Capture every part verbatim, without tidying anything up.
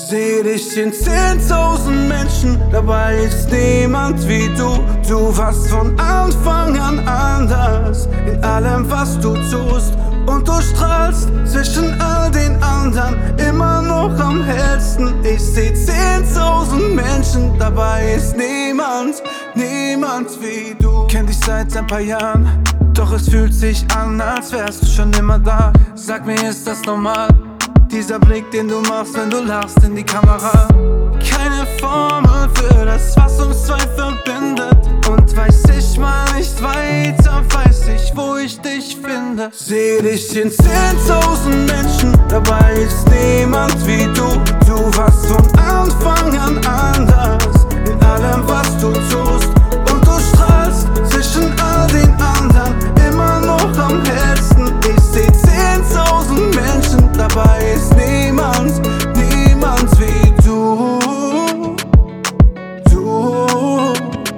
Seh dich in zehntausend Menschen, dabei ist niemand wie du. Du warst von Anfang an anders in allem, was du tust. Und du strahlst zwischen all den anderen immer noch am hellsten. Ich seh zehntausend Menschen, dabei ist niemand, niemand wie du. Kenn dich seit ein paar Jahren, doch es fühlt sich an, als wärst du schon immer da. Sag mir, ist das normal? Dieser Blick, den du machst, wenn du lachst in die Kamera. Keine Formel für das, was uns zwei verbindet. Und weiß ich mal nicht weiter, weiß ich, wo ich dich finde. Seh dich in zehntausend Menschen, dabei ist niemand wie du. Du warst von Anfang an anders in allem, was du tust. Und du strahlst zwischen all den anderen immer noch am hellsten. Ich seh zehntausend Menschen, dabei ist niemand, niemand wie du. Du,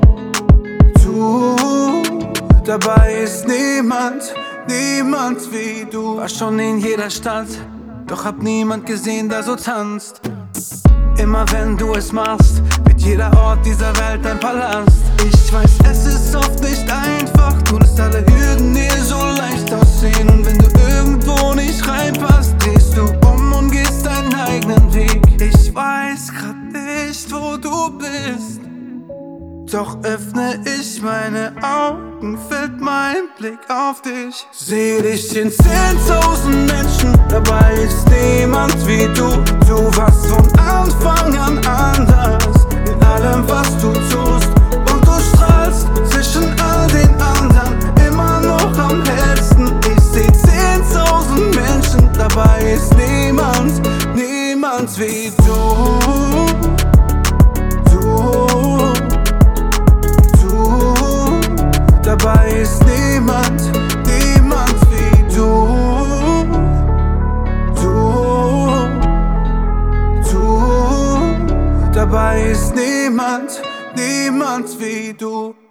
du, dabei ist niemand, niemand wie du. War schon in jeder Stadt, doch hab niemand gesehen, der so tanzt. Immer wenn du es machst, wird jeder Ort dieser Welt ein Palast. Ich weiß, es ist oft nicht einfach, du lässt alle Hürden dir so leicht aussehen. Und wenn du irgendwo nicht reinpasst, drehst du um und gehst deinen eigenen Weg. Ich weiß grad nicht, wo du bist, doch öffne ich meine Augen, fällt mein Blick auf dich. Seh dich in zehntausend Menschen, dabei ist niemand wie du. Du warst von Anfang an anders in allem, was du tust. Und du strahlst zwischen all den anderen immer noch am hellsten. Ich seh zehntausend Menschen, dabei ist niemand, niemand wie du. Du, du, dabei ist niemand, niemand wie du. Du, du, dabei ist niemand, niemand wie du.